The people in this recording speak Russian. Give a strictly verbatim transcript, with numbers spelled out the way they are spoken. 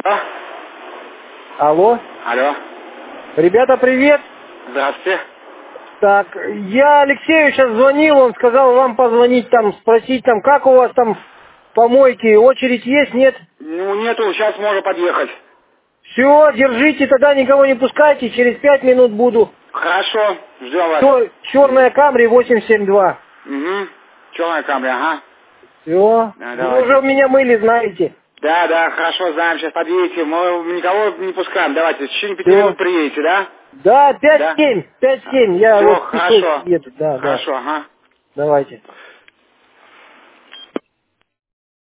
А? Алло. Алло. Ребята, привет. Здравствуйте. Так, я Алексею сейчас звонил, он сказал вам позвонить там, спросить там, как у вас там помойки, очередь есть, нет? Ну, нету, сейчас можно подъехать. Все, держите, тогда никого не пускайте, через пять минут буду. Хорошо, ждем вас. Чер- Черная Камри восемь семь два. Угу. Черная камера, ага. Все, Да, вы давайте. уже меня мыли, знаете. Да, да, хорошо, знаем, сейчас подъедете. Мы никого не пускаем, давайте. В течение пяти Все. минут приедете, да? Да, пять Да? семь, пять семь, я Все, вот пешком хорошо. еду, да, да. Хорошо, ага. Давайте.